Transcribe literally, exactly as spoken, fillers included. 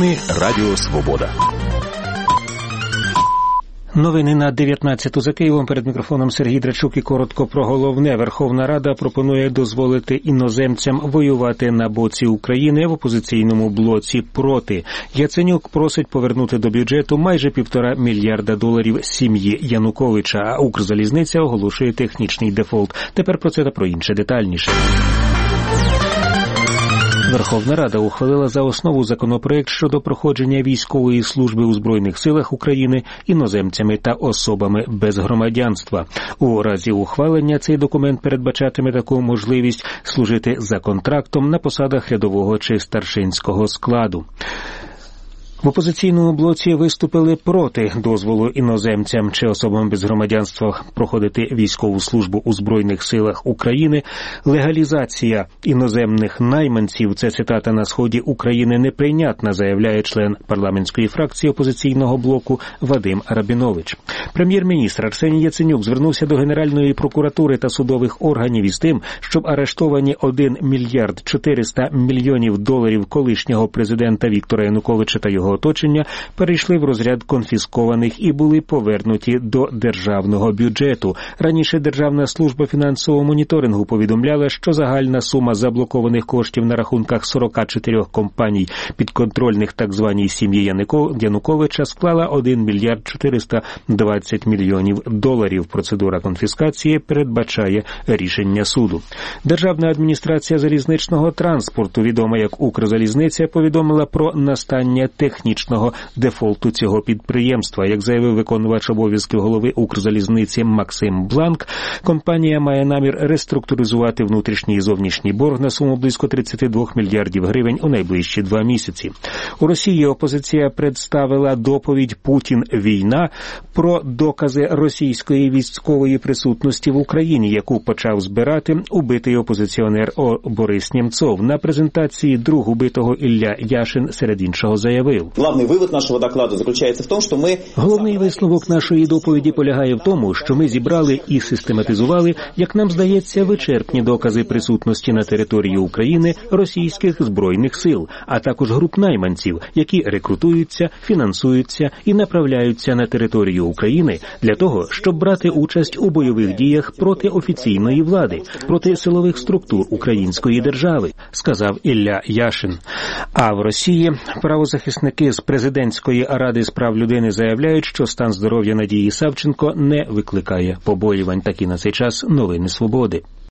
Новини Радіо Свобода. Новини на дев'ятнадцяту за Києвом. Перед мікрофоном Сергій Драчук і коротко про головне. Верховна Рада пропонує дозволити іноземцям воювати на боці України, в опозиційному блоці проти. Яценюк просить повернути до бюджету майже півтора мільярда доларів сім'ї Януковича, а Укрзалізниця оголошує технічний дефолт. Тепер про це та про інше детальніше. Верховна Рада ухвалила за основу законопроект щодо проходження військової служби у Збройних силах України іноземцями та особами без громадянства. У разі ухвалення цей документ передбачатиме таку можливість служити за контрактом на посадах рядового чи старшинського складу. В опозиційному блоці виступили проти дозволу іноземцям чи особам без громадянства проходити військову службу у Збройних силах України. Легалізація іноземних найманців, це цитата, на сході України неприйнятна, заявляє член парламентської фракції опозиційного блоку Вадим Рабінович. Прем'єр-міністр Арсеній Яценюк звернувся до Генеральної прокуратури та судових органів із тим, щоб арештовані один мільярд чотириста мільйонів доларів колишнього президента Віктора Януковича та його оточення перейшли в розряд конфіскованих і були повернуті до державного бюджету. Раніше Державна служба фінансового моніторингу повідомляла, що загальна сума заблокованих коштів на рахунках сорок чотири компаній підконтрольних так званій сім'ї Януковича склала один мільярд чотириста двадцять мільйонів доларів. Процедура конфіскації передбачає рішення суду. Державна адміністрація залізничного транспорту, відома як Укрзалізниця, повідомила про настання технічного дефолту цього підприємства. Як заявив виконувач обов'язків голови Укрзалізниці Максим Бланк, компанія має намір реструктуризувати внутрішній і зовнішній борг на суму близько тридцять два мільярдів гривень у найближчі два місяці. У Росії опозиція представила доповідь «Путін. Війна» про докази російської військової присутності в Україні, яку почав збирати убитий опозиціонер Борис Нємцов. На презентації друг убитого Ілля Яшин серед іншого заявив: Главний вивод нашого докладу заключається в тому, що ми... Головний висновок нашої доповіді полягає в тому, що ми зібрали і систематизували, як нам здається, вичерпні докази присутності на території України російських збройних сил, а також груп найманців, які рекрутуються, фінансуються і направляються на територію України для того, щоб брати участь у бойових діях проти офіційної влади, проти силових структур української держави, сказав Ілля Яшин. А в Росії правозахисники з президентської ради з прав людини заявляють, що стан здоров'я Надії Савченко не викликає побоювань. Такі на цей час новини Свободи.